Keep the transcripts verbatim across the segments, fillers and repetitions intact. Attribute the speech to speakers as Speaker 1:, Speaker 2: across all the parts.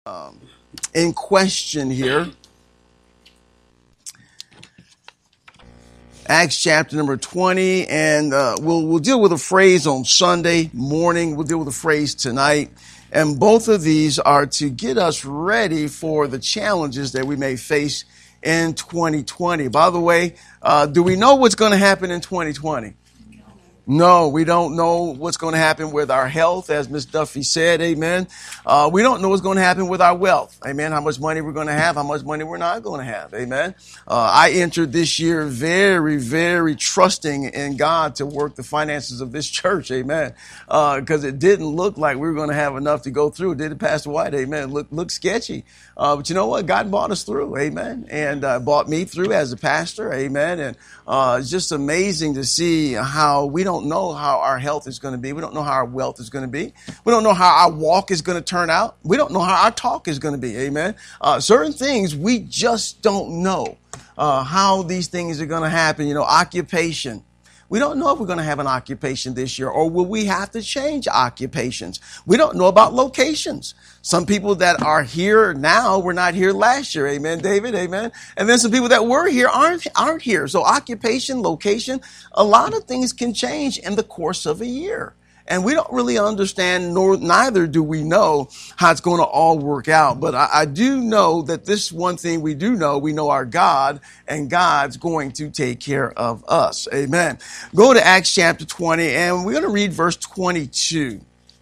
Speaker 1: um, in question here. Acts chapter number twenty, and uh, we'll we'll deal with a phrase on Sunday morning. We'll deal with a phrase tonight, and both of these are to get us ready for the challenges that we may face in twenty twenty. By the way, uh, do we know what's going to happen in twenty twenty? No, we don't know what's going to happen with our health, as Miss Duffy said, amen. Uh, we don't know what's going to happen with our wealth, amen, how much money we're going to have, how much money we're not going to have, amen. Uh, I entered this year very, very trusting in God to work the finances of this church, amen, because uh, it didn't look like we were going to have enough to go through, did it, Pastor White, amen, look, look sketchy. Uh, but you know what? God brought us through, amen, and uh, brought me through as a pastor, amen, and uh, it's just amazing to see how we don't know how our health is going to be. We don't know how our wealth is going to be. We don't know how our walk is going to turn out. We don't know how our talk is going to be, amen. Uh, certain things we just don't know uh, how these things are going to happen, you know, occupation. We don't know if we're going to have an occupation this year, or will we have to change occupations? We don't know about locations. Some people that are here now were not here last year. Amen, David. Amen. And then some people that were here aren't, aren't here. So occupation, location, a lot of things can change in the course of a year. And we don't really understand, nor neither do we know how it's going to all work out. But I, I do know that this one thing we do know, we know our God, and God's going to take care of us. Amen. Go to Acts chapter twenty, and we're going to read verse twenty-two.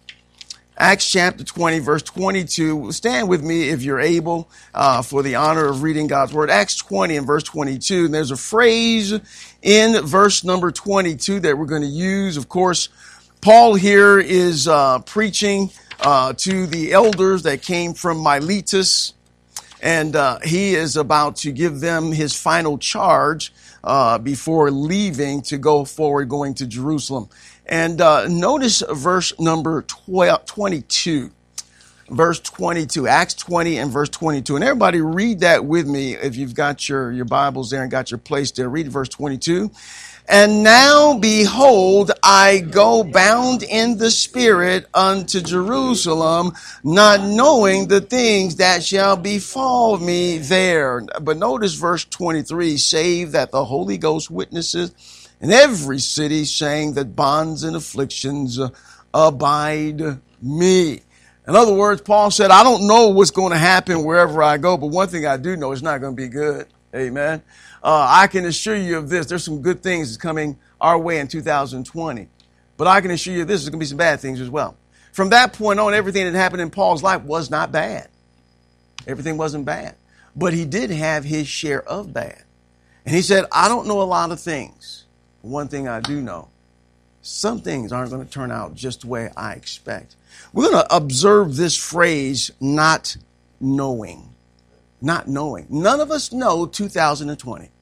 Speaker 1: Acts chapter twenty, verse twenty-two. Stand with me if you're able, uh, for the honor of reading God's word. Acts twenty and verse twenty-two. And there's a phrase in verse number twenty-two that we're going to use. Of course, Paul here is uh, preaching uh, to the elders that came from Miletus, and uh, he is about to give them his final charge uh, before leaving to go forward, going to Jerusalem. And uh, notice verse number twelve, twenty-two. Verse twenty-two, Acts twenty and verse twenty-two. And everybody read that with me if you've got your, your Bibles there and got your place there. Read verse twenty-two. And now, behold, I go bound in the Spirit unto Jerusalem, not knowing the things that shall befall me there. But notice verse twenty-three, save that the Holy Ghost witnesses in every city, saying that bonds and afflictions abide me. In other words, Paul said, I don't know what's going to happen wherever I go, but one thing I do know, it's not going to be good. Amen. Uh, I can assure you of this. There's some good things coming our way in two thousand twenty. But I can assure you this, there's going to be some bad things as well. From that point on, everything that happened in Paul's life was not bad. Everything wasn't bad. But he did have his share of bad. And he said, I don't know a lot of things. One thing I do know, some things aren't going to turn out just the way I expect. We're going to observe this phrase, not knowing. Not knowing. None of us know two thousand twenty.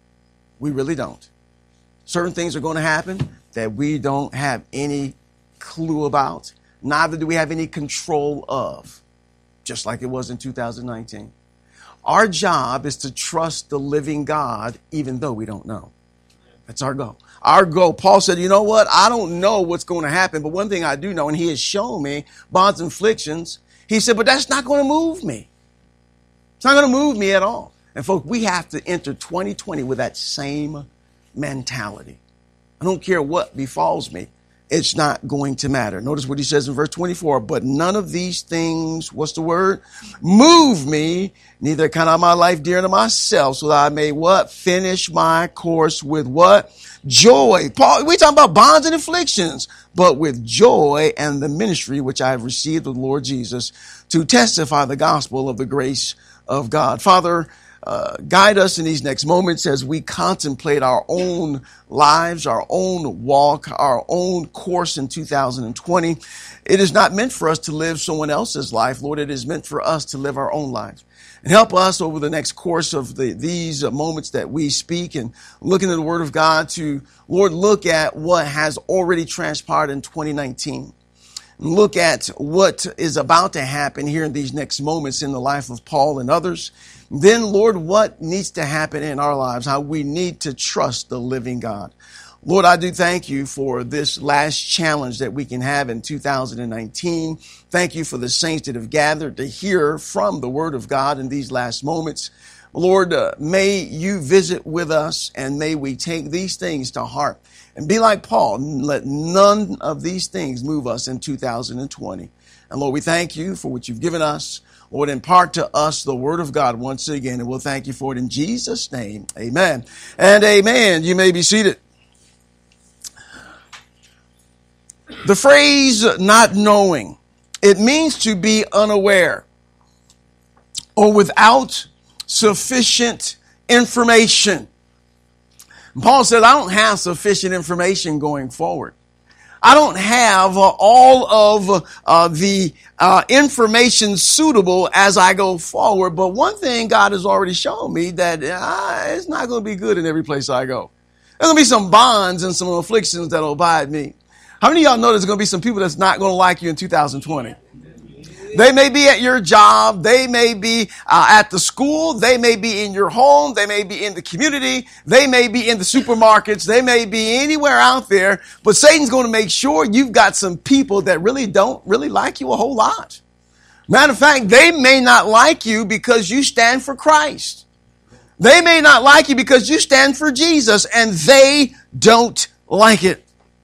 Speaker 1: We really don't. Certain things are going to happen that we don't have any clue about. Neither do we have any control of, just like it was in two thousand nineteen. Our job is to trust the living God, even though we don't know. That's our goal. Our goal, Paul said, you know what? I don't know what's going to happen, but one thing I do know, and he has shown me bonds and afflictions. He said, but that's not going to move me. It's not going to move me at all. And folks, we have to enter twenty twenty with that same mentality. I don't care what befalls me. It's not going to matter. Notice what he says in verse twenty-four. But none of these things, what's the word? Move me, neither count I my life dear to myself, so that I may what? Finish my course with what? Joy. Paul, we're talking about bonds and afflictions, but with joy and the ministry which I have received of the Lord Jesus to testify the gospel of the grace of God. Father, uh, guide us in these next moments as we contemplate our own lives, our own walk, our own course in two thousand twenty. It is not meant for us to live someone else's life, Lord. It is meant for us to live our own life. And help us over the next course of the, these uh, moments that we speak and looking at the Word of God to, Lord, look at what has already transpired in twenty nineteen. Look at what is about to happen here in these next moments in the life of Paul and others. Then, Lord, what needs to happen in our lives, how we need to trust the living God. Lord, I do thank you for this last challenge that we can have in two thousand nineteen. Thank you for the saints that have gathered to hear from the word of God in these last moments. Lord, uh, may you visit with us, and may we take these things to heart and be like Paul and let none of these things move us in two thousand twenty. And Lord, we thank you for what you've given us. Lord, impart to us the word of God once again, and we'll thank you for it in Jesus' name. Amen and amen. You may be seated. The phrase not knowing, it means to be unaware or without sufficient information. Paul said, I don't have sufficient information going forward. I don't have uh, all of uh, the uh, information suitable as I go forward. But one thing God has already shown me that uh, it's not going to be good in every place I go. There's going to be some bonds and some afflictions that will abide me. How many of y'all know there's going to be some people that's not going to like you in two thousand twenty? They may be at your job. They may be uh, at the school. They may be in your home. They may be in the community. They may be in the supermarkets. They may be anywhere out there. But Satan's going to make sure you've got some people that really don't really like you a whole lot. Matter of fact, they may not like you because you stand for Christ. They may not like you because you stand for Jesus, and they don't like it.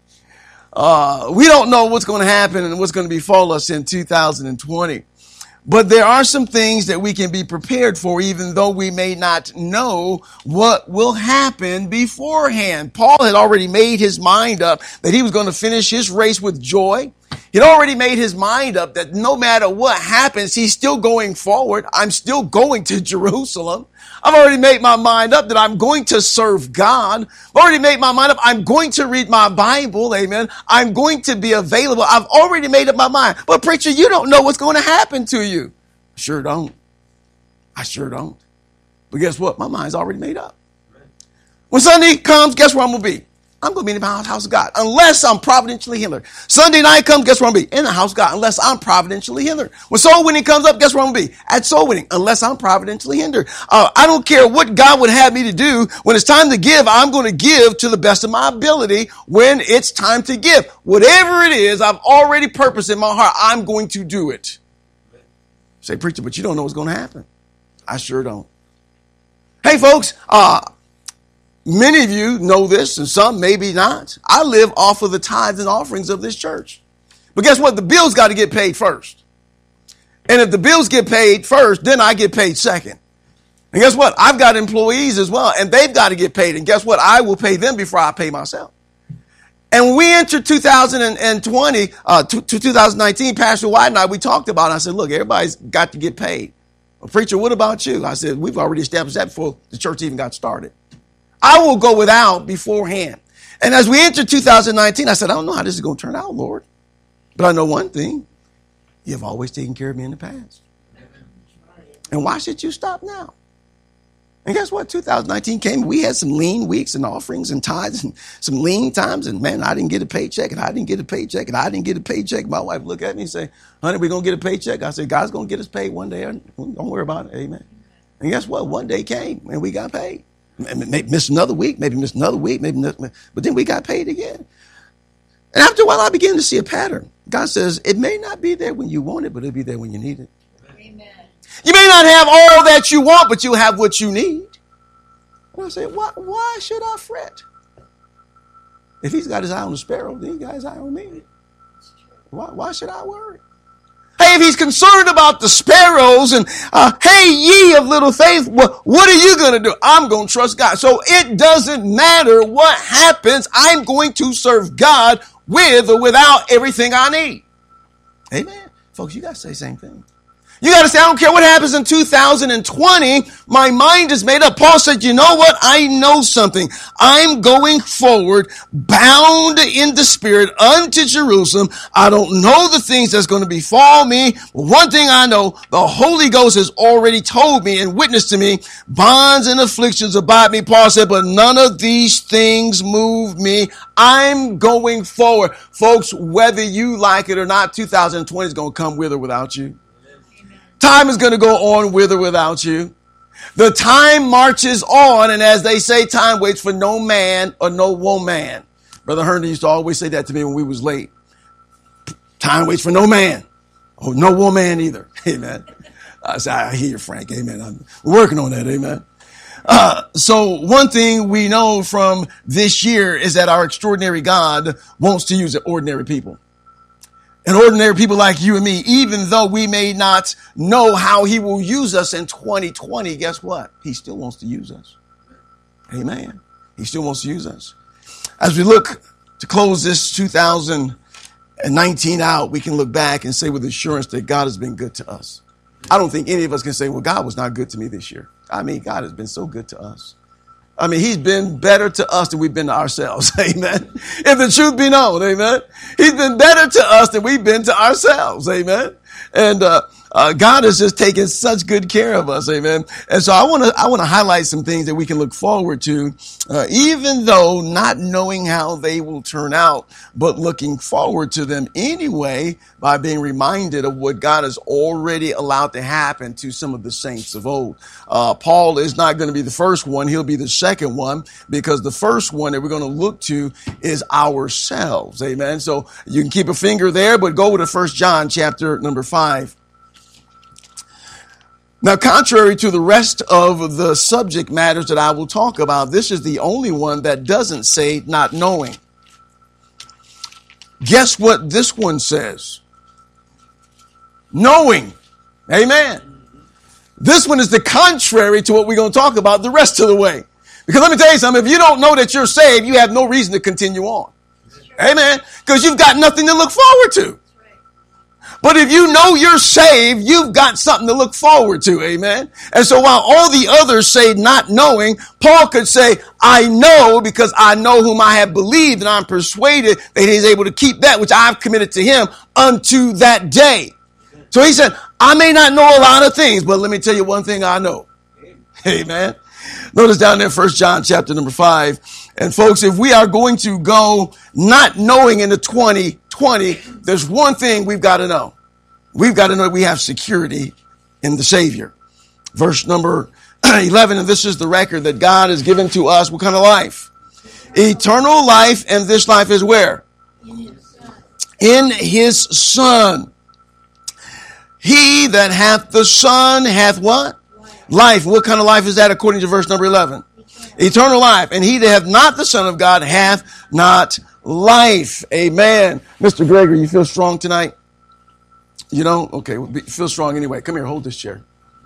Speaker 1: Uh, we don't know what's going to happen and what's going to befall us in two thousand twenty. But there are some things that we can be prepared for, even though we may not know what will happen beforehand. Paul had already made his mind up that he was going to finish his race with joy. He'd already made his mind up that no matter what happens, he's still going forward. I'm still going to Jerusalem. I've already made my mind up that I'm going to serve God. I've already made my mind up. I'm going to read my Bible. Amen. I'm going to be available. I've already made up my mind. But preacher, you don't know what's going to happen to you. I sure don't. I sure don't. But guess what? My mind's already made up. When Sunday comes, guess where I'm going to be? I'm going to be in the house of God, unless I'm providentially hindered. Sunday night comes, guess where I'm going to be? In the house of God, unless I'm providentially hindered. When soul winning comes up, guess where I'm going to be? At soul winning, unless I'm providentially hindered. Uh, I don't care what God would have me to do. When it's time to give, I'm going to give to the best of my ability when it's time to give. Whatever it is, I've already purposed in my heart, I'm going to do it. Say, preacher, but you don't know what's going to happen. I sure don't. Hey, folks, uh, many of you know this, and some maybe not. I live off of the tithes and offerings of this church. But guess what? The bills got to get paid first. And if the bills get paid first, then I get paid second. And guess what? I've got employees as well, and they've got to get paid. And guess what? I will pay them before I pay myself. And when we entered two thousand twenty, uh, to, to two thousand nineteen, Pastor White and I, we talked about it. I said, look, everybody's got to get paid. Well, preacher, what about you? I said, we've already established that before the church even got started. I will go without beforehand. And as we entered two thousand nineteen, I said, I don't know how this is going to turn out, Lord. But I know one thing. You've always taken care of me in the past. And why should you stop now? And guess what? two thousand nineteen came. We had some lean weeks and offerings and tithes and some lean times. And man, I didn't get a paycheck and I didn't get a paycheck and I didn't get a paycheck. My wife looked at me and said, honey, we're going to get a paycheck. I said, God's going to get us paid one day. Don't worry about it. Amen. And guess what? One day came and we got paid. Maybe missed another week, maybe missed another week, maybe, but then we got paid again. And after a while, I began to see a pattern. God says, it may not be there when you want it, but it'll be there when you need it. Amen. You may not have all that you want, but you'll have what you need. And I say, why, why should I fret? If he's got his eye on the sparrow, then he's got his eye on me. Why, why should I worry? Hey, if he's concerned about the sparrows and, uh, hey, ye of little faith, well, what are you going to do? I'm going to trust God. So it doesn't matter what happens. I'm going to serve God with or without everything I need. Amen. Folks, you got to say the same thing. You got to say, I don't care what happens in two thousand twenty. My mind is made up. Paul said, you know what? I know something. I'm going forward, bound in the spirit unto Jerusalem. I don't know the things that's going to befall me. But one thing I know, the Holy Ghost has already told me and witnessed to me, bonds and afflictions abide me. Paul said, but none of these things move me. I'm going forward. Folks, whether you like it or not, two thousand twenty is going to come with or without you. Time is going to go on with or without you. The time marches on, and as they say, time waits for no man or no woman. Brother Herndon used to always say that to me when we was late. Time waits for no man. Oh, no woman either. Amen. I said, I hear you, Frank. Amen. I'm working on that. Amen. Uh, so one thing we know from this year is that our extraordinary God wants to use ordinary people. And ordinary people like you and me, even though we may not know how he will use us in twenty twenty, guess what? He still wants to use us. Amen. He still wants to use us. As we look to close this two thousand nineteen out, we can look back and say with assurance that God has been good to us. I don't think any of us can say, well, God was not good to me this year. I mean, God has been so good to us. I mean, he's been better to us than we've been to ourselves. Amen. If the truth be known, amen. He's been better to us than we've been to ourselves. Amen. And, uh, Uh, God has just taken such good care of us. Amen. And so I want to, I want to highlight some things that we can look forward to, uh, even though not knowing how they will turn out, but looking forward to them anyway by being reminded of what God has already allowed to happen to some of the saints of old. Uh, Paul is not going to be the first one. He'll be the second one because the first one that we're going to look to is ourselves. Amen. So you can keep a finger there, but go to First John chapter number five. Now, contrary to the rest of the subject matters that I will talk about, this is the only one that doesn't say not knowing. Guess what this one says? Knowing. Amen. This one is the contrary to what we're going to talk about the rest of the way. Because let me tell you something, if you don't know that you're saved, you have no reason to continue on. Amen. Because you've got nothing to look forward to. But if you know you're saved, you've got something to look forward to. Amen. And so while all the others say not knowing, Paul could say, I know because I know whom I have believed and I'm persuaded that he's able to keep that which I've committed to him unto that day. So he said, I may not know a lot of things, but let me tell you one thing I know. Amen. Notice down there, First John chapter number five. And folks, if we are going to go not knowing into twenty twenty, there's one thing we've got to know. We've got to know we have security in the Savior. Verse number eleven, and this is the record that God has given to us. What kind of life? Eternal life, and this life is where? In his Son. In his Son. He that hath the Son hath what? Life. Life. What kind of life is that according to verse number eleven? Eternal, Eternal life. And he that hath not the Son of God hath not life. Amen. Mister Gregory, you feel strong tonight? You don't? Okay. Well, feel strong anyway. Come here. Hold this chair.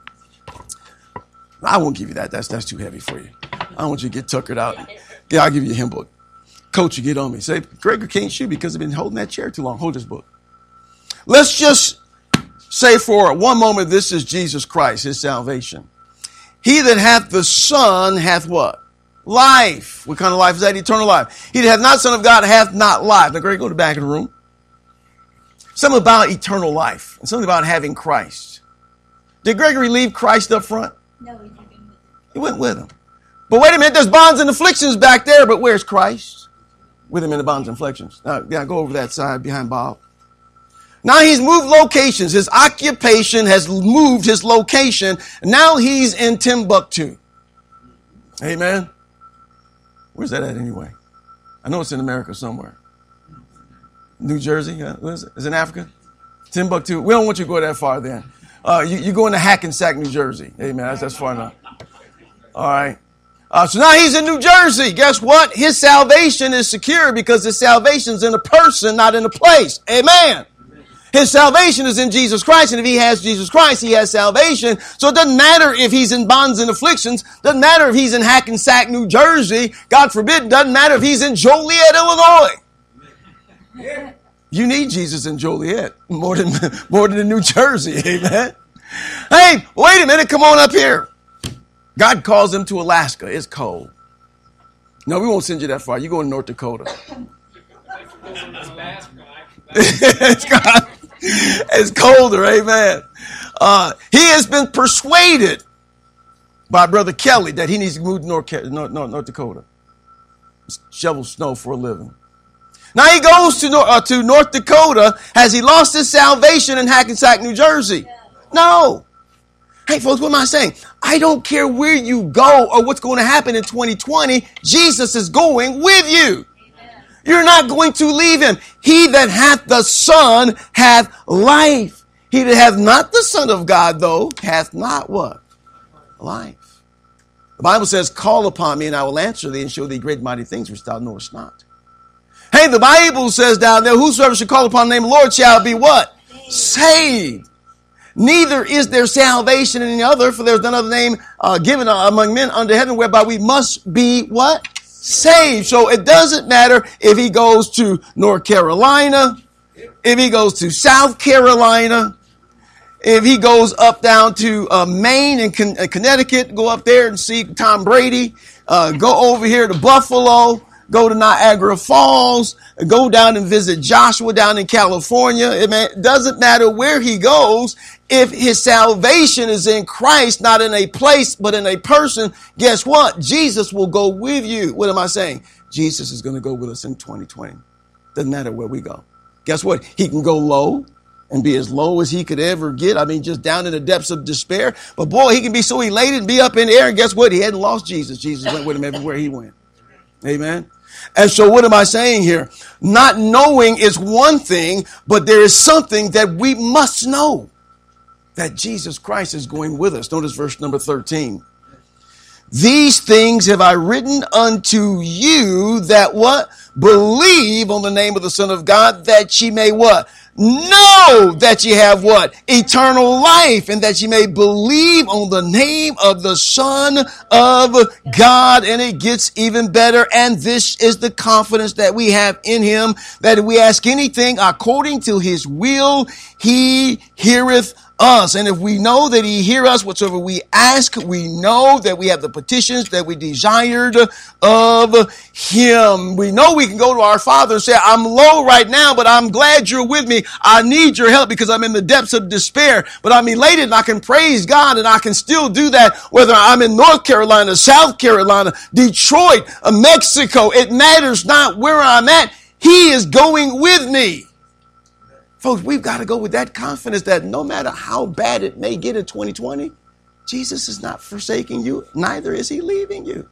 Speaker 1: I won't give you that. That's that's too heavy for you. I don't want you to get tuckered out. Yeah, I'll give you a hymn book. Coach, you get on me. Say, Gregory can't shoot because I've been holding that chair too long. Hold this book. Let's just say for one moment, this is Jesus Christ, his salvation. He that hath the Son hath what? Life. What kind of life is that? Eternal life. He that hath not Son of God hath not life. Now, Greg, go to the back of the room. Something about eternal life and something about having Christ. Did Gregory leave Christ up front?
Speaker 2: No, he didn't.
Speaker 1: He went with him. But wait a minute, there's bonds and afflictions back there, but where's Christ? With him in the bonds and afflictions. Now, yeah, go over that side behind Bob. Now he's moved locations. His occupation has moved his location. Now he's in Timbuktu. Amen. Where's that at anyway? I know it's in America somewhere. New Jersey? Yeah, what is it? Is it in Africa? Timbuktu. We don't want you to go that far then. Uh, you, you go into Hackensack, New Jersey. Amen. That's, that's far enough. All right. Uh, so now he's in New Jersey. Guess what? His salvation is secure because his salvation is in a person, not in a place. Amen. His salvation is in Jesus Christ, and if he has Jesus Christ, he has salvation. So it doesn't matter if he's in bonds and afflictions. Doesn't matter if he's in Hackensack, New Jersey. God forbid, doesn't matter if he's in Joliet, Illinois. You need Jesus in Joliet more than more than in New Jersey, amen. Hey, wait a minute, come on up here. God calls him to Alaska. It's cold. No, we won't send you that far. You go to North Dakota. it's, got, it's colder, amen. Uh, he has been persuaded by Brother Kelly that he needs to move to North, North, North, North Dakota. Shovel snow for a living. Now he goes to, uh, to North Dakota. Has he lost his salvation in Hackensack, New Jersey? No. Hey, folks, what am I saying? I don't care where you go or what's going to happen in twenty twenty. Jesus is going with you. Amen. You're not going to leave him. He that hath the Son hath life. He that hath not the Son of God, though, hath not what? Life. The Bible says, call upon me and I will answer thee and show thee great mighty things which thou knowest not. Hey, the Bible says down there, whosoever shall call upon the name of the Lord shall be what? Saved. Neither is there salvation in any other, for there is none other name uh, given among men under heaven whereby we must be what? Saved. So it doesn't matter if he goes to North Carolina, if he goes to South Carolina, if he goes up down to uh, Maine and Con- uh, Connecticut, go up there and see Tom Brady, uh, go over here to Buffalo, go to Niagara Falls, go down and visit Joshua down in California. It, may, it doesn't matter where he goes. If his salvation is in Christ, not in a place, but in a person, guess what? Jesus will go with you. What am I saying? Jesus is going to go with us in twenty twenty. Doesn't matter where we go. Guess what? He can go low and be as low as he could ever get. I mean, just down in the depths of despair. But boy, he can be so elated and be up in the air. And guess what? He hadn't lost Jesus. Jesus went with him everywhere he went. Amen. And so what am I saying here? Not knowing is one thing, but there is something that we must know. That Jesus Christ is going with us. Notice verse number thirteen. These things have I written unto you that what? Believe on the name of the Son of God, that ye may what? Know that ye have what? Eternal life, and that ye may believe on the name of the Son of God. And it gets even better. And this is the confidence that we have in him, that if we ask anything according to his will, he heareth us. And if we know that he hear us, whatsoever we ask, we know that we have the petitions that we desired of him. We know we can go to our Father and say, I'm low right now, but I'm glad you're with me. I need your help because I'm in the depths of despair, but I'm elated and I can praise God, and I can still do that whether I'm in North Carolina, South Carolina, Detroit, Mexico. It matters not where I'm at. He is going with me. Folks, we've got to go with that confidence that no matter how bad it may get in twenty twenty, Jesus is not forsaking you. Neither is he leaving you.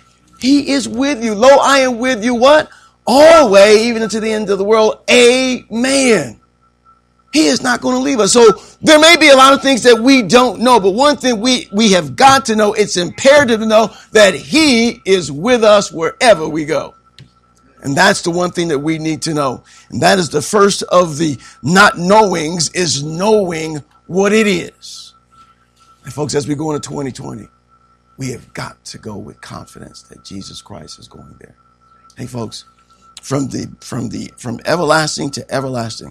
Speaker 1: He is with you. Lo, I am with you what? Always, even unto the end of the world. Amen. He is not going to leave us. So there may be a lot of things that we don't know, but one thing we, we have got to know, it's imperative to know that he is with us wherever we go. And that's the one thing that we need to know. And that is the first of the not knowings, is knowing what it is. And folks, as we go into twenty twenty, we have got to go with confidence that Jesus Christ is going there. Hey folks, from the, from the, from everlasting to everlasting,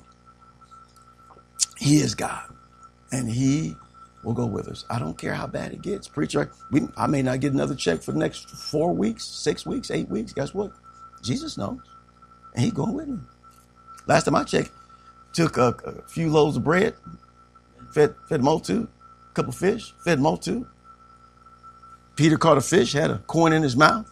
Speaker 1: he is God and he will go with us. I don't care how bad it gets. Preacher, we, I may not get another check for the next four weeks, six weeks, eight weeks. Guess what? Jesus knows, and he's going with me. Last time I checked, took a, a few loaves of bread, fed fed multitude, a couple fish, fed multitude. Peter caught a fish, had a coin in his mouth.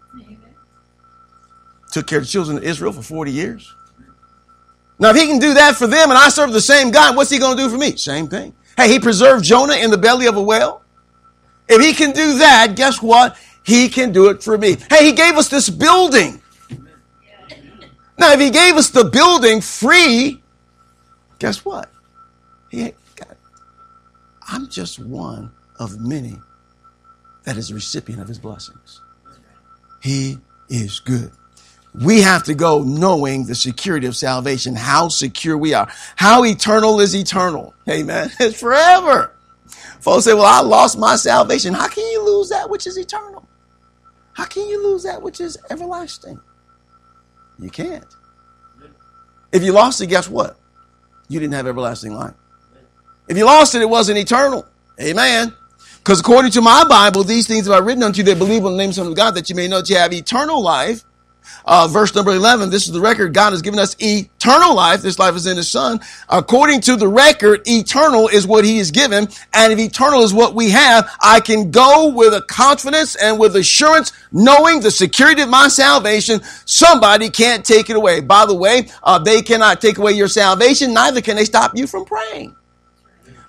Speaker 1: Took care of the children of Israel for forty years. Now, if he can do that for them, and I serve the same God, what's he going to do for me? Same thing. Hey, he preserved Jonah in the belly of a whale. If he can do that, guess what? He can do it for me. Hey, he gave us this building. Now, if he gave us the building free, guess what? He, God, I'm just one of many that is a recipient of his blessings. He is good. We have to go knowing the security of salvation, how secure we are. How eternal is eternal? Amen. It's forever. Folks say, well, I lost my salvation. How can you lose that which is eternal? How can you lose that which is everlasting? You can't. If you lost it, guess what? You didn't have everlasting life. If you lost it, it wasn't eternal. Amen. Because according to my Bible, these things have I written unto you that believe on the name of the Son of God, that you may know that you have eternal life. Uh, verse number eleven, this is the record. God has given us eternal life. This life is in his Son. According to the record, eternal is what he has given. And if eternal is what we have, I can go with a confidence and with assurance, knowing the security of my salvation. Somebody can't take it away. By the way, uh, they cannot take away your salvation. Neither can they stop you from praying.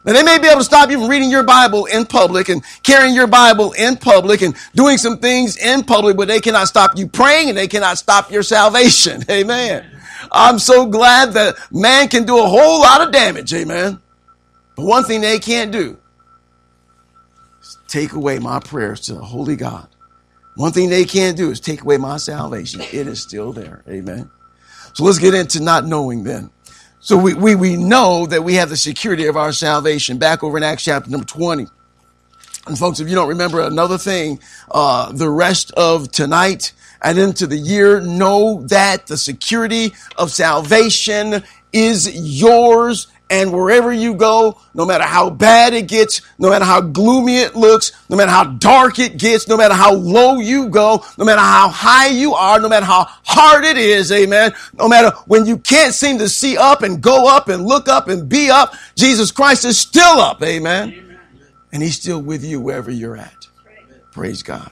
Speaker 1: Now, they may be able to stop you from reading your Bible in public and carrying your Bible in public and doing some things in public, but they cannot stop you praying and they cannot stop your salvation. Amen. I'm so glad that man can do a whole lot of damage. Amen. But one thing they can't do is take away my prayers to the Holy God. One thing they can't do is take away my salvation. It is still there. Amen. So let's get into not knowing then. So we, we, we know that we have the security of our salvation. Back over in Acts chapter number twenty. And folks, if you don't remember another thing, uh, the rest of tonight and into the year, know that the security of salvation is yours. And wherever you go, no matter how bad it gets, no matter how gloomy it looks, no matter how dark it gets, no matter how low you go, no matter how high you are, no matter how hard it is, amen, no matter when you can't seem to see up and go up and look up and be up, Jesus Christ is still up, amen. Amen. And he's still with you wherever you're at. Right. Praise God.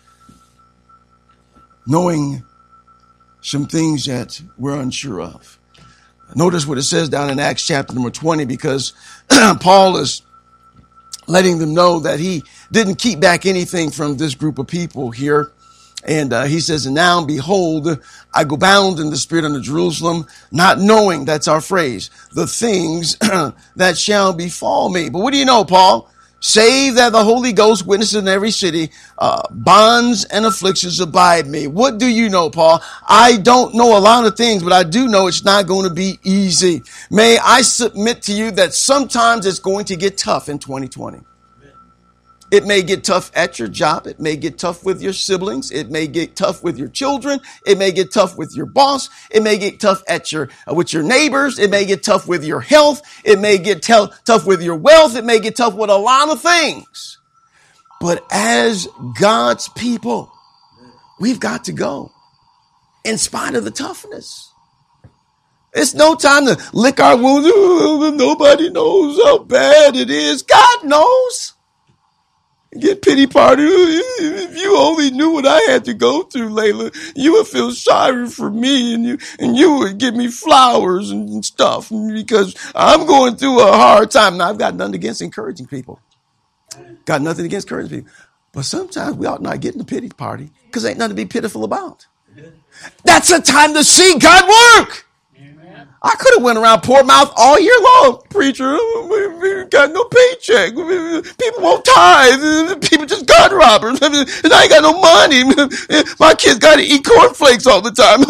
Speaker 1: Knowing some things that we're unsure of. Notice what it says down in Acts chapter number twenty, because Paul is letting them know that he didn't keep back anything from this group of people here. And uh, he says, and now behold, I go bound in the spirit unto Jerusalem, not knowing, that's our phrase, the things that shall befall me. But what do you know, Paul? Save that the Holy Ghost witnesses in every city, uh, bonds and afflictions abide me. What do you know, Paul? I don't know a lot of things, but I do know it's not going to be easy. May I submit to you that sometimes it's going to get tough in twenty twenty. It may get tough at your job. It may get tough with your siblings. It may get tough with your children. It may get tough with your boss. It may get tough at your, uh, with your neighbors. It may get tough with your health. It may get t- tough with your wealth. It may get tough with a lot of things. But as God's people, we've got to go in spite of the toughness. It's no time to lick our wounds. Oh, nobody knows how bad it is. God knows. Get pity party. If you only knew what I had to go through, Layla, you would feel sorry for me and you, and you would give me flowers and stuff because I'm going through a hard time. Now, I've got nothing against encouraging people. Got nothing against encouraging people. But sometimes we ought not get in the pity party because ain't nothing to be pitiful about. That's a time to see God work. I could have went around poor mouth all year long. Preacher, we got no paycheck. People won't tithe. People just God robbers. And I ain't got no money. My kids got to eat cornflakes all the time.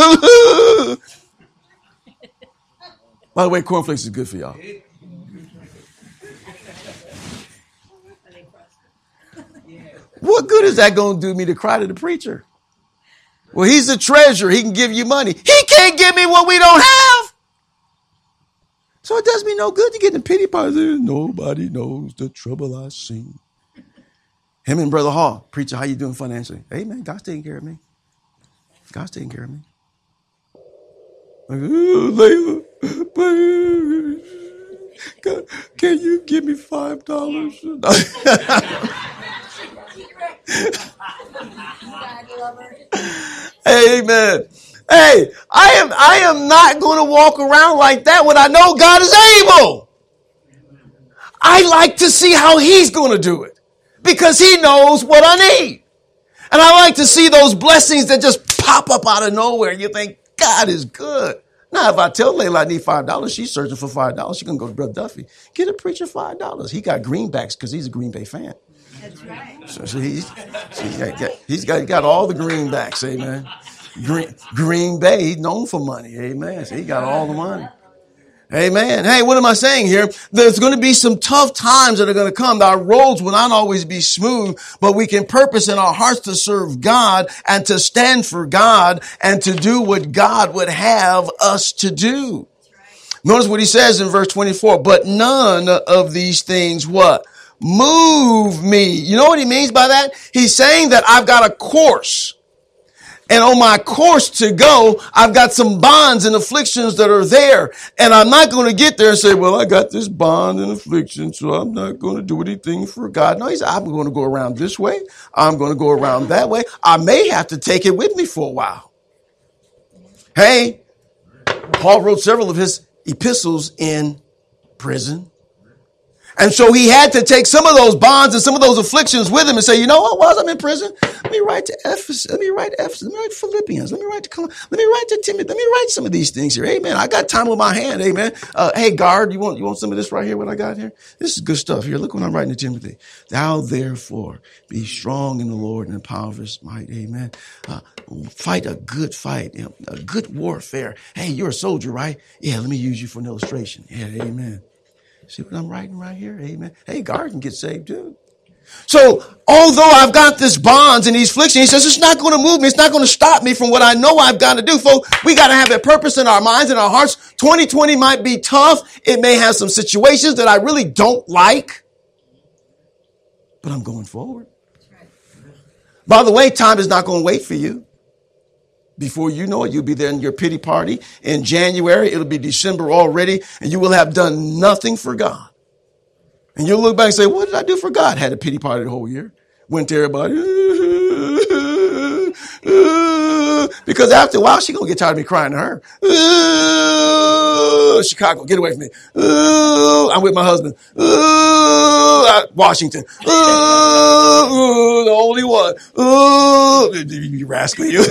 Speaker 1: By the way, cornflakes is good for y'all. What good is that going to do me to cry to the preacher? Well, he's the treasurer. He can give you money. He can't give me what we don't have. So it does me no good to get in the pity party. Nobody knows the trouble I seen. Him and Brother Hall, preacher, how you doing financially? Hey, man, God's taking care of me. God's taking care of me. Like, oh, Layla, God, can you give me five dollars? Amen. Hey, I am I am not going to walk around like that when I know God is able. I like to see how he's going to do it because he knows what I need. And I like to see those blessings that just pop up out of nowhere. You think God is good. Now, if I tell Layla I need five dollars, she's searching for five dollars. She's going to go to Brother Duffy. Get a preacher five dollars. He got greenbacks because he's a Green Bay fan. That's right. So, so he's, so he's, got, he's got, he got all the greenbacks, amen. Green, Green Bay, he's known for money, amen. So he got all the money. Amen. Hey, what am I saying here? There's going to be some tough times that are going to come. Our roads will not always be smooth, but we can purpose in our hearts to serve God and to stand for God and to do what God would have us to do. Notice what he says in verse twenty-four, but none of these things, what? Move me. You know what he means by that? He's saying that I've got a course. And on my course to go, I've got some bonds and afflictions that are there. And I'm not going to get there and say, well, I got this bond and affliction, so I'm not going to do anything for God. No, he said, I'm going to go around this way. I'm going to go around that way. I may have to take it with me for a while. Hey, Paul wrote several of his epistles in prison. And so he had to take some of those bonds and some of those afflictions with him and say, you know what, while I'm in prison, let me write to Ephesus, let me write to Ephesus, let me write to Philippians, let me write to, let me write to Timothy, let me write some of these things here. Amen. I got time with my hand. Amen. Uh, hey, guard, you want, you want some of this right here, what I got here? This is good stuff here. Look what I'm writing to Timothy. Thou therefore be strong in the Lord and the power of his might. Amen. Uh, fight a good fight, you know, a good warfare. Hey, you're a soldier, right? Yeah, let me use you for an illustration. Yeah, amen. See what I'm writing right here? Amen. Hey, guard can get saved too. So, although I've got this bonds and these afflictions, he says it's not going to move me. It's not going to stop me from what I know I've got to do. Folks, we got to have a purpose in our minds and our hearts. twenty twenty might be tough. It may have some situations that I really don't like, but I'm going forward. By the way, time is not going to wait for you. Before you know it, you'll be there in your pity party in January. It'll be December already, and you will have done nothing for God. And you'll look back and say, what did I do for God? Had a pity party the whole year. Went to everybody. Because after a while, she's going to get tired of me crying to her. Chicago, get away from me. I'm with my husband. Washington. The only one. You rascal, you.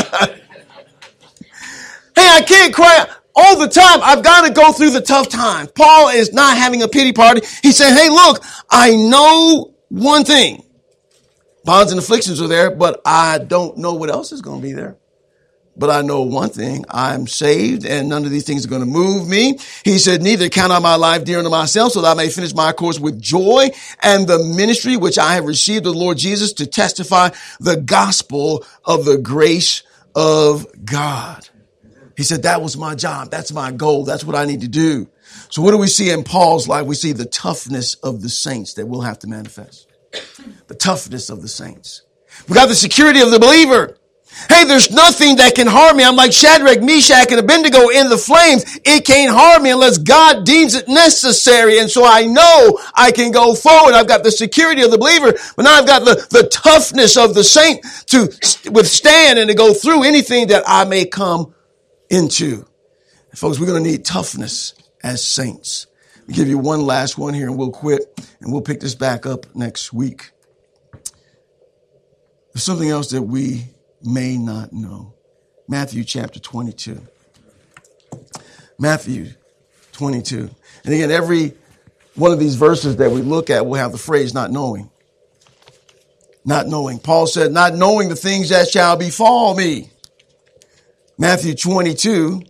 Speaker 1: Hey, I can't cry all the time. I've got to go through the tough times. Paul is not having a pity party. He's saying, hey, look, I know one thing. Bonds and afflictions are there, but I don't know what else is going to be there. But I know one thing, I'm saved and none of these things are going to move me. He said, neither count I my life dear unto myself so that I may finish my course with joy and the ministry which I have received of the Lord Jesus to testify the gospel of the grace of God. He said, that was my job. That's my goal. That's what I need to do. So what do we see in Paul's life? We see the toughness of the saints that we'll have to manifest. The toughness of the saints. We got the security of the believer. Hey, there's nothing that can harm me. I'm like Shadrach, Meshach, and Abednego in the flames. It can't harm me unless God deems it necessary. And so I know I can go forward. I've got the security of the believer, but now I've got the, the toughness of the saint to withstand and to go through anything that I may come into. And folks, we're going to need toughness as saints. I'll give you one last one here and we'll quit and we'll pick this back up next week. There's something else that we may not know. Matthew chapter twenty-two. Matthew twenty-two. And again, every one of these verses that we look at will have the phrase not knowing. Not knowing. Paul said, not knowing the things that shall befall me. Matthew twenty-two.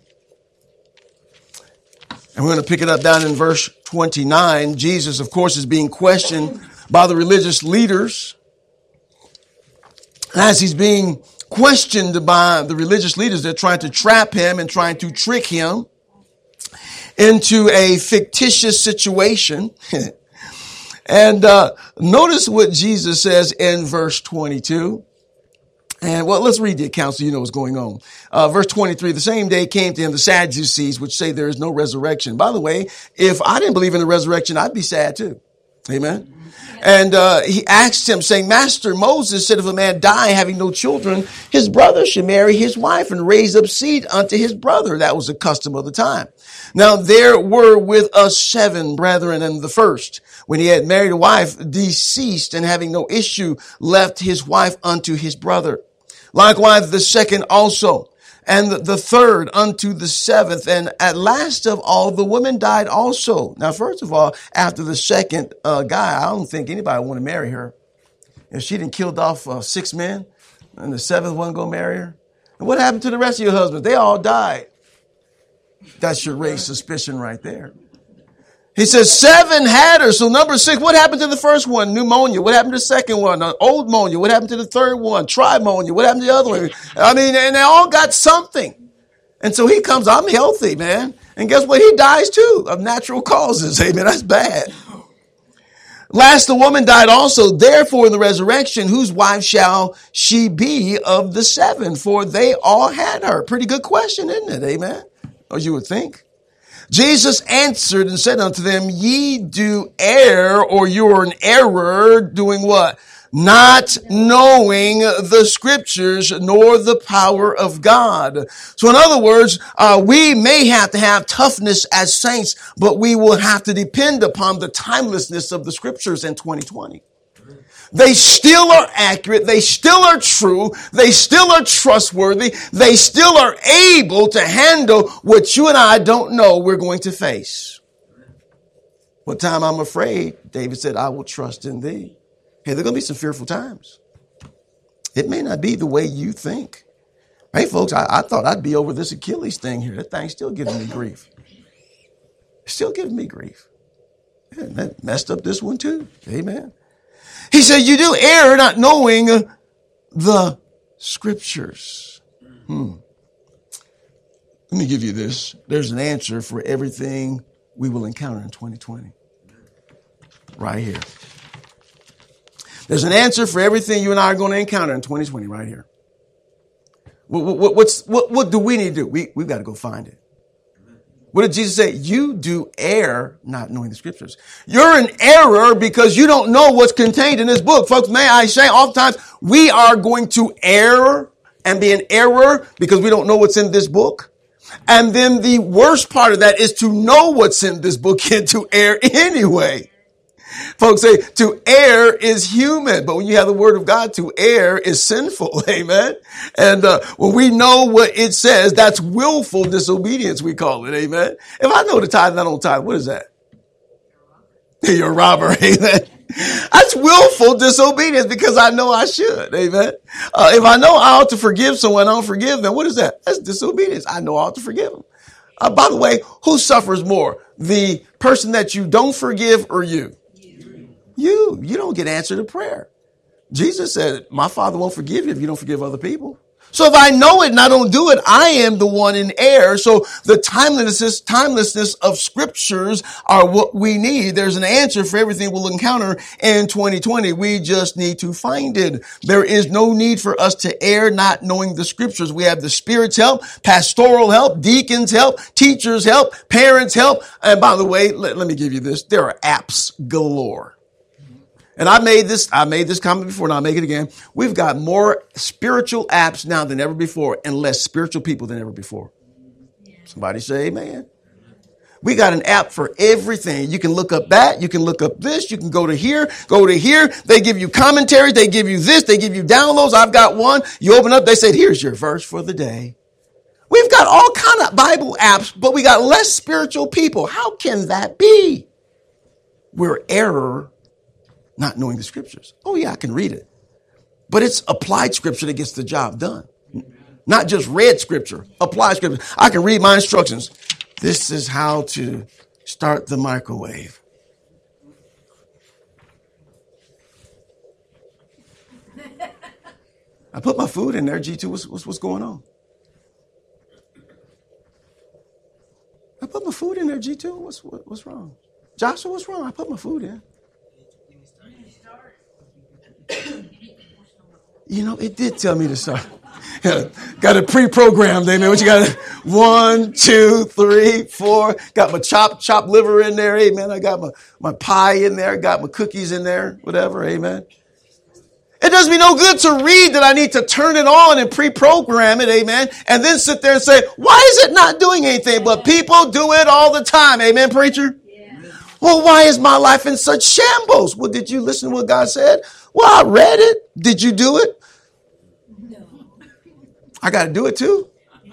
Speaker 1: And we're going to pick it up down in verse twenty-nine. Jesus, of course, is being questioned by the religious leaders. And as he's being questioned by the religious leaders, they're trying to trap him and trying to trick him into a fictitious situation. And uh, notice what Jesus says in verse twenty-two. And well, let's read the account so you know what's going on. Uh, verse twenty-three, the same day came to him the Sadducees, which say there is no resurrection. By the way, if I didn't believe in the resurrection, I'd be sad too. Amen. And uh, he asked him, saying, Master, Moses said if a man die having no children, his brother should marry his wife and raise up seed unto his brother. That was the custom of the time. Now there were with us seven brethren, and the first, when he had married a wife, deceased, and having no issue, left his wife unto his brother. Likewise the second also, and the third unto the seventh, and at last of all, the woman died also. Now, first of all, after the second uh, guy, I don't think anybody would want to marry her. If she done killed off uh, six men, and the seventh one going to marry her. And what happened to the rest of your husbands? They all died. That should raise suspicion right there. He says seven had her. So number six, what happened to the first one? Pneumonia. What happened to the second one? Uh, old pneumonia. What happened to the third one? Trimonia. What happened to the other one? I mean, and they all got something. And so he comes, I'm healthy, man. And guess what? He dies too of natural causes. Amen. That's bad. Last, the woman died also. Therefore, in the resurrection, whose wife shall she be of the seven? For they all had her. Pretty good question, isn't it? Amen. Or you would think. Jesus answered and said unto them, ye do err, or you're in error, doing what? not knowing the scriptures nor the power of God. So in other words, uh, we may have to have toughness as saints, but we will have to depend upon the timelessness of the scriptures in twenty twenty. They still are accurate. They still are true. They still are trustworthy. They still are able to handle what you and I don't know we're going to face. What time I'm afraid, David said, I will trust in thee. Hey, there are going to be some fearful times. It may not be the way you think. Hey, folks, I, I thought I'd be over this Achilles thing here. That thing's still giving me grief. Still giving me grief. Yeah, that messed up this one too. Amen. He said, you do err not knowing the scriptures. Hmm. Let me give you this. There's an answer for everything we will encounter in twenty twenty. Right here. There's an answer for everything you and I are going to encounter in twenty twenty right here. What, what, what's, what, what do we need to do? We, we've got to go find it. What did Jesus say? You do err not knowing the scriptures. You're in error because you don't know what's contained in this book. Folks, may I say, oftentimes we are going to err and be in error because we don't know what's in this book. And then the worst part of that is to know what's in this book and to err anyway. Folks say to err is human, but when you have the word of God, to err is sinful. Amen. And uh, when we know what it says, that's willful disobedience, we call it. Amen. If I know the tithe and I don't tithe, what is that? You're a robber. Amen. That's willful disobedience because I know I should. Amen. Uh, if I know I ought to forgive someone, I don't forgive them. What is that? That's disobedience. I know I ought to forgive them. Uh, by the way, who suffers more? The person that you don't forgive or you? You, you don't get answered to prayer. Jesus said, my Father won't forgive you if you don't forgive other people. So if I know it and I don't do it, I am the one in error. So the timelessness, timelessness of scriptures are what we need. There's an answer for everything we'll encounter in twenty twenty. We just need to find it. There is no need for us to err not knowing the scriptures. We have the Spirit's help, pastoral help, deacons help, teachers help, parents help. And by the way, let, let me give you this. There are apps galore. And I made this, I made this comment before and I'll make it again. We've got more spiritual apps now than ever before and less spiritual people than ever before. Somebody say amen. We got an app for everything. You can look up that. You can look up this. You can go to here, go to here. They give you commentary. They give you this. They give you downloads. I've got one. You open up. They said, here's your verse for the day. We've got all kind of Bible apps, but we got less spiritual people. How can that be? We're error. Not knowing the scriptures. Oh, yeah, I can read it. But it's applied scripture that gets the job done. Not just read scripture, applied scripture. I can read my instructions. This is how to start the microwave. I put my food in there. G two, what's, what's, what's going on? I put my food in there, G two. What's, what, what's wrong? Joshua, what's wrong? I put my food in. You know, it did tell me to start. Got it pre-programmed, amen. What you got? One, two, three, four. Got my chopped, chopped liver in there, amen. I got my, my pie in there. Got my cookies in there, whatever, amen. It does me no good to read that I need to turn it on and pre-program it, amen. And then sit there and say, why is it not doing anything? But people do it all the time, amen, preacher? Well, why is my life in such shambles? Well, did you listen to what God said? Well, I read it. Did you do it? No. I got to do it too.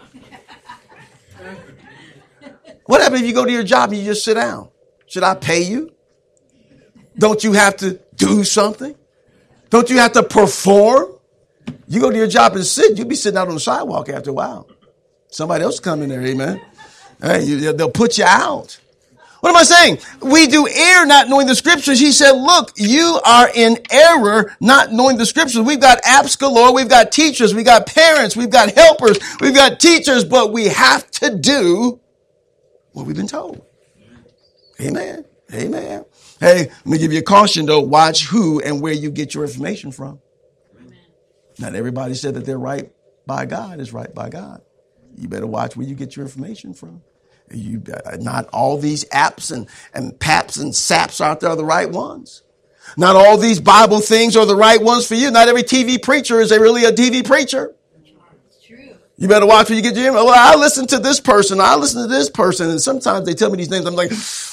Speaker 1: What happens if you go to your job and you just sit down? Should I pay you? Don't you have to do something? Don't you have to perform? You go to your job and sit, you'll be sitting out on the sidewalk after a while. Somebody else come in there, amen. Hey, you, they'll put you out. What am I saying? We do err not knowing the scriptures. He said, look, you are in error not knowing the scriptures. We've got apps galore. We've got teachers. We've got parents. We've got helpers. We've got teachers, but we have to do what we've been told. Amen. Amen. Hey, let me give you a caution though. Watch who and where you get your information from. Amen. Not everybody said that they're right by God is right by God. You better watch where you get your information from. You, not all these apps and, and paps and saps out there are the right ones. Not all these Bible things are the right ones for you. Not every T V preacher is a really a T V preacher. You better watch when you get to him. Well, I listen to this person. I listen to this person. And sometimes they tell me these names. I'm like,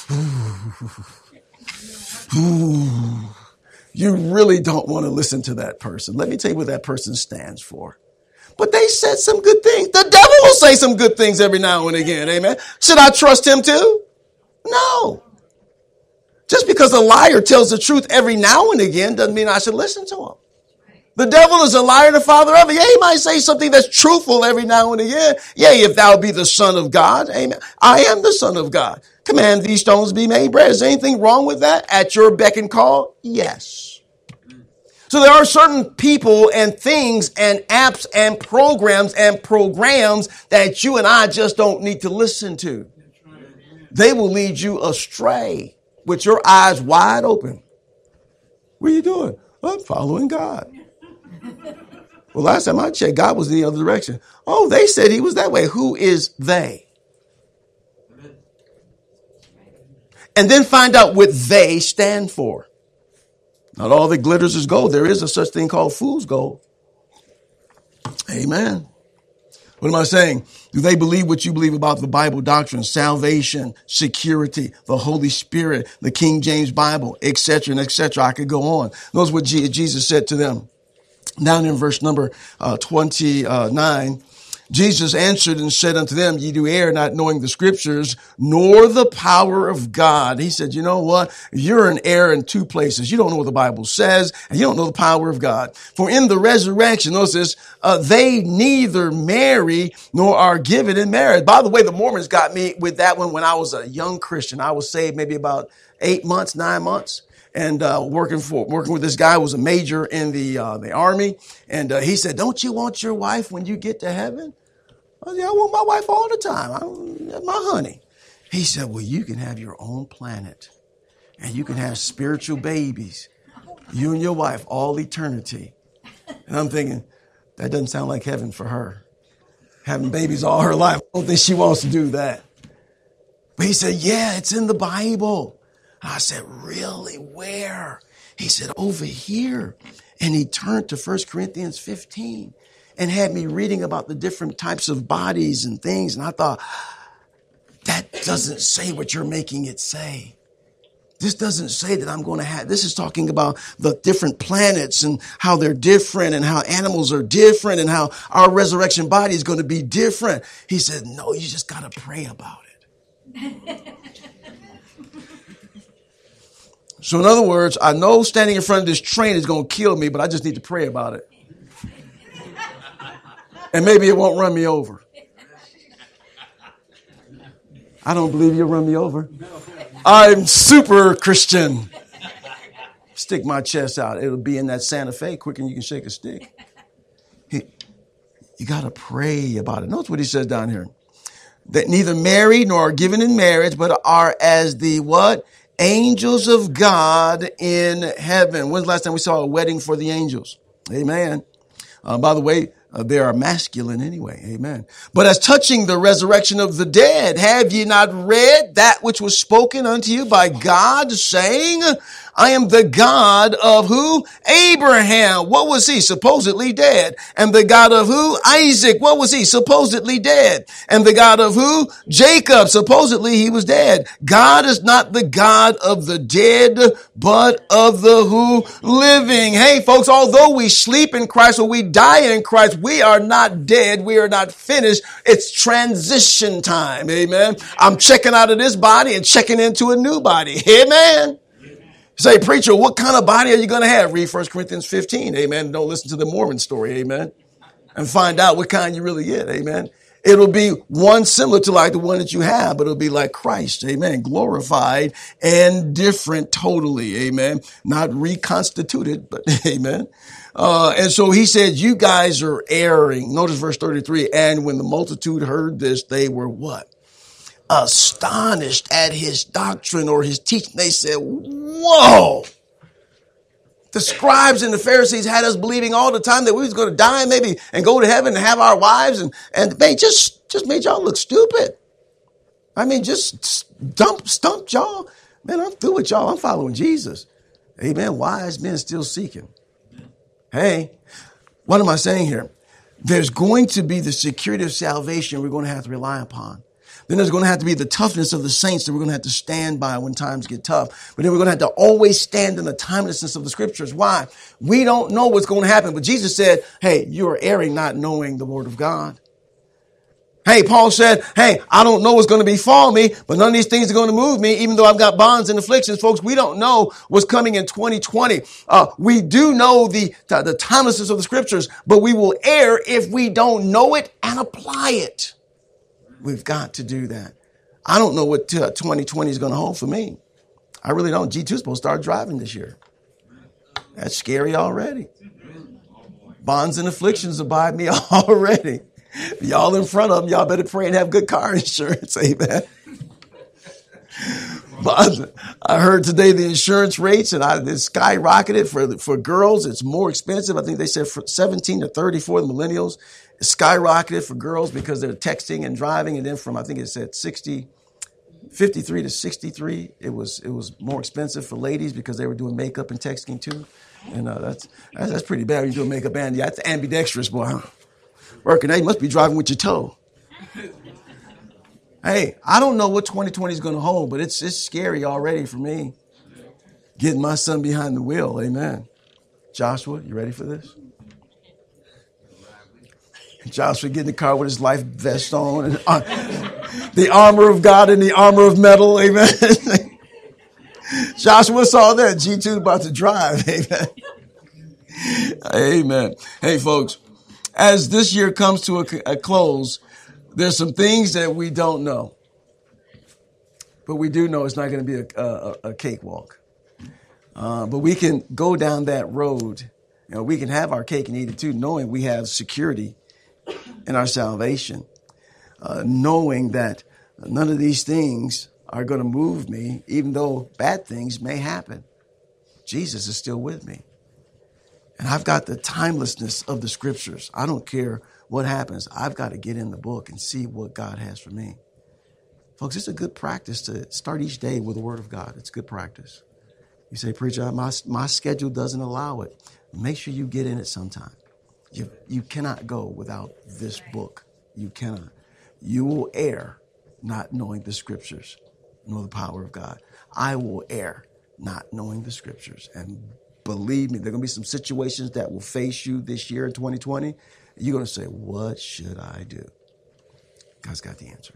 Speaker 1: ooh, you really don't want to listen to that person. Let me tell you what that person stands for. But they said some good things. The devil will say some good things every now and again. Amen. Should I trust him too? No. Just because a liar tells the truth every now and again doesn't mean I should listen to him. The devil is a liar and the father of it. Yeah, he might say something that's truthful every now and again. Yeah, if thou be the Son of God. Amen. I am the Son of God. Command these stones be made bread. Is there anything wrong with that? At your beck and call? Yes. So there are certain people and things and apps and programs and programs that you and I just don't need to listen to. They will lead you astray with your eyes wide open. What are you doing? I'm following God. Well, last time I checked, God was in the other direction. Oh, they said he was that way. Who is they? And then find out what they stand for. Not all that glitters is gold. There is a such thing called fool's gold. Amen. What am I saying? Do they believe what you believe about the Bible doctrine, salvation, security, the Holy Spirit, the King James Bible, et cetera, and et cetera? I could go on. Notice what Jesus said to them. Down in verse number uh, twenty-nine, Jesus answered and said unto them, ye do err, not knowing the scriptures, nor the power of God. He said, you know what? You're in error in two places. You don't know what the Bible says, and you don't know the power of God. For in the resurrection, notice this, uh, they neither marry nor are given in marriage. By the way, the Mormons got me with that one when I was a young Christian. I was saved maybe about eight months, nine months. And uh, working for working with this guy who was a major in the uh, the army, and uh, he said, "Don't you want your wife when you get to heaven?" I said, "I want my wife all the time. I'm my honey." He said, "Well, you can have your own planet, and you can have spiritual babies, you and your wife, all eternity." And I'm thinking, that doesn't sound like heaven for her, having babies all her life. I don't think she wants to do that. But he said, "Yeah, it's in the Bible." I said, really? Where? He said, over here. And he turned to First Corinthians fifteen and had me reading about the different types of bodies and things. And I thought, that doesn't say what you're making it say. This doesn't say that I'm going to have, this is talking about the different planets and how they're different and how animals are different and how our resurrection body is going to be different. He said, no, you just got to pray about it. So in other words, I know standing in front of this train is going to kill me, but I just need to pray about it. And maybe it won't run me over. I don't believe you'll run me over. I'm super Christian. Stick my chest out. It'll be in that Santa Fe quicker than you can shake a stick. He, you got to pray about it. Notice what he says down here. That neither married nor are given in marriage, but are as the what? Angels of God in heaven. When's the last time we saw a wedding for the angels? Amen. Uh, by the way, uh, they are masculine anyway. Amen. But as touching the resurrection of the dead, have ye not read that which was spoken unto you by God, saying, I am the God of who? Abraham. What was he? Supposedly dead. And the God of who? Isaac. What was he? Supposedly dead. And the God of who? Jacob. Supposedly he was dead. God is not the God of the dead, but of the who? Living. Hey folks, although we sleep in Christ or we die in Christ, we are not dead. We are not finished. It's transition time. Amen. I'm checking out of this body and checking into a new body. Amen. Say, preacher, what kind of body are you going to have? Read First Corinthians fifteen. Amen. Don't listen to the Mormon story. Amen. And find out what kind you really get. Amen. It'll be one similar to like the one that you have, but it'll be like Christ. Amen. Glorified and different totally. Amen. Not reconstituted, but amen. Uh, and so he said, you guys are erring. Notice verse thirty-three. And when the multitude heard this, they were what? Astonished at his doctrine or his teaching. They said, whoa. The scribes and the Pharisees had us believing all the time that we was going to die maybe and go to heaven and have our wives and, and they just, just made y'all look stupid. I mean, just dump, stumped y'all. Man, I'm through with y'all. I'm following Jesus. Amen. Wise men still seeking. Hey, what am I saying here? There's going to be the security of salvation we're going to have to rely upon. Then there's going to have to be the toughness of the saints that we're going to have to stand by when times get tough. But then we're going to have to always stand in the timelessness of the scriptures. Why? We don't know what's going to happen. But Jesus said, hey, you are erring not knowing the word of God. Hey, Paul said, hey, I don't know what's going to befall me, but none of these things are going to move me, even though I've got bonds and afflictions. Folks, we don't know what's coming in twenty twenty. Uh, we do know the, the, the timelessness of the scriptures, but we will err if we don't know it and apply it. We've got to do that. I don't know what twenty twenty is going to hold for me. I really don't. G two is supposed to start driving this year. That's scary already. Bonds and afflictions abide me already. Y'all in front of them, y'all better pray and have good car insurance. Amen. But I heard today the insurance rates and I, it skyrocketed for, for girls. It's more expensive. I think they said for seventeen to thirty-four, the millennials. It skyrocketed for girls because they're texting and driving. And then from, I think it said sixty, fifty-three to sixty-three, it was, it was more expensive for ladies because they were doing makeup and texting too. And uh, that's, that's pretty bad when you're doing makeup and yeah, that's ambidextrous, boy. Huh? Working, hey, you must be driving with your toe. Hey, I don't know what twenty twenty is going to hold, but it's it's scary already for me. Getting my son behind the wheel, amen. Joshua, you ready for this? Joshua get in the car with his life vest on, and uh, the armor of God and the armor of metal, amen. Joshua saw that. G two about to drive, amen. Amen. Hey, folks. As this year comes to a, a close, there's some things that we don't know. But we do know it's not going to be a, a, a cakewalk. Uh, but we can go down that road. You know, we can have our cake and eat it too, knowing we have security in our salvation. Uh, knowing that none of these things are going to move me, even though bad things may happen. Jesus is still with me. And I've got the timelessness of the scriptures. I don't care what happens. I've got to get in the book and see what God has for me. Folks, it's a good practice to start each day with the word of God. It's good practice. You say, preacher, my, my schedule doesn't allow it. Make sure you get in it sometime. You, you cannot go without this book. You cannot. You will err not knowing the scriptures, nor the power of God. I will err not knowing the scriptures. And believe me, there are going to be some situations that will face you this year in twenty twenty. You're going to say, what should I do? God's got the answer.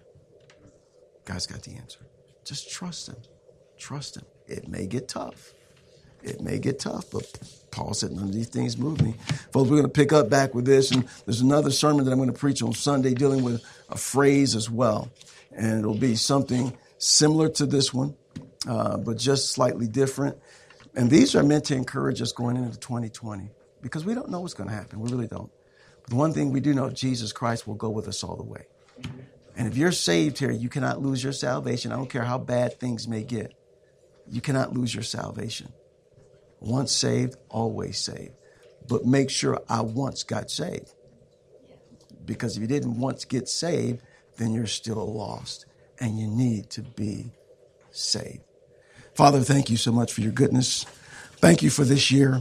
Speaker 1: God's got the answer. Just trust him. Trust him. It may get tough. It may get tough, but Paul said none of these things move me. Folks, we're going to pick up back with this, and there's another sermon that I'm going to preach on Sunday dealing with a phrase as well, and it'll be something similar to this one, uh, but just slightly different. And these are meant to encourage us going into twenty twenty because we don't know what's going to happen. We really don't. But the one thing we do know, Jesus Christ will go with us all the way. And if you're saved here, you cannot lose your salvation. I don't care how bad things may get. You cannot lose your salvation. Once saved, always saved. But make sure I once got saved. Because if you didn't once get saved, then you're still lost. And you need to be saved. Father, thank you so much for your goodness. Thank you for this year.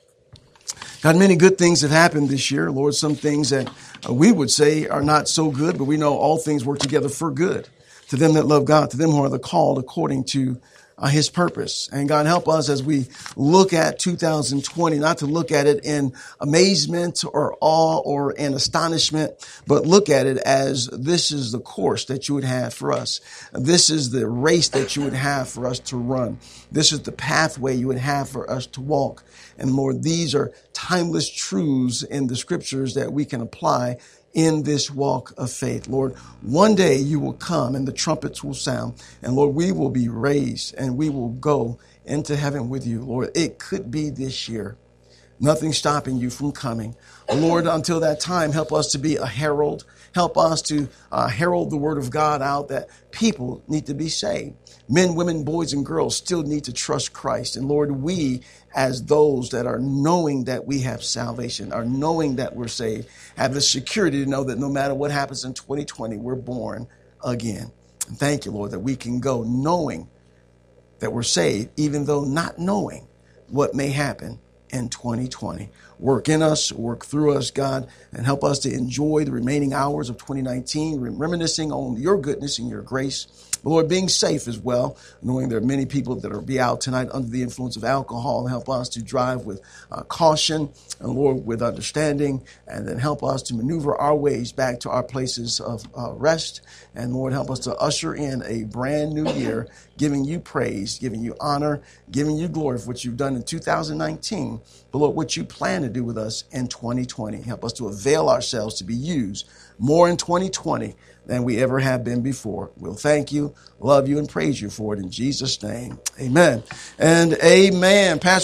Speaker 1: God, many good things have happened this year. Lord, some things that uh, we would say are not so good, but we know all things work together for good to them that love God, to them who are the called according to uh, his purpose. And God, help us as we look at two thousand twenty, not to look at it in amazement or awe or in astonishment, but look at it as this is the course that you would have for us. This is the race that you would have for us to run. This is the pathway you would have for us to walk. And Lord, these are timeless truths in the scriptures that we can apply in this walk of faith. Lord, one day you will come and the trumpets will sound. And Lord, we will be raised and we will go into heaven with you. Lord, it could be this year. Nothing stopping you from coming. Lord, until that time, help us to be a herald. Help us to uh, herald the word of God out that people need to be saved. Men, women, boys, and girls still need to trust Christ. And Lord, we as those that are knowing that we have salvation, are knowing that we're saved, have the security to know that no matter what happens in twenty twenty, we're born again. And thank you, Lord, that we can go knowing that we're saved, even though not knowing what may happen in twenty twenty. Work in us, work through us, God, and help us to enjoy the remaining hours of twenty nineteen, reminiscing on your goodness and your grace. But Lord, being safe as well, knowing there are many people that are be out tonight under the influence of alcohol. Help us to drive with uh, caution and, Lord, with understanding, and then help us to maneuver our ways back to our places of uh, rest. And, Lord, help us to usher in a brand new year, giving you praise, giving you honor, giving you glory for what you've done in two thousand nineteen, but, Lord, what you plan to do with us in twenty twenty. Help us to avail ourselves to be used more in twenty twenty than we ever have been before. We'll thank you, love you, and praise you for it in Jesus' name. Amen and amen. Pastor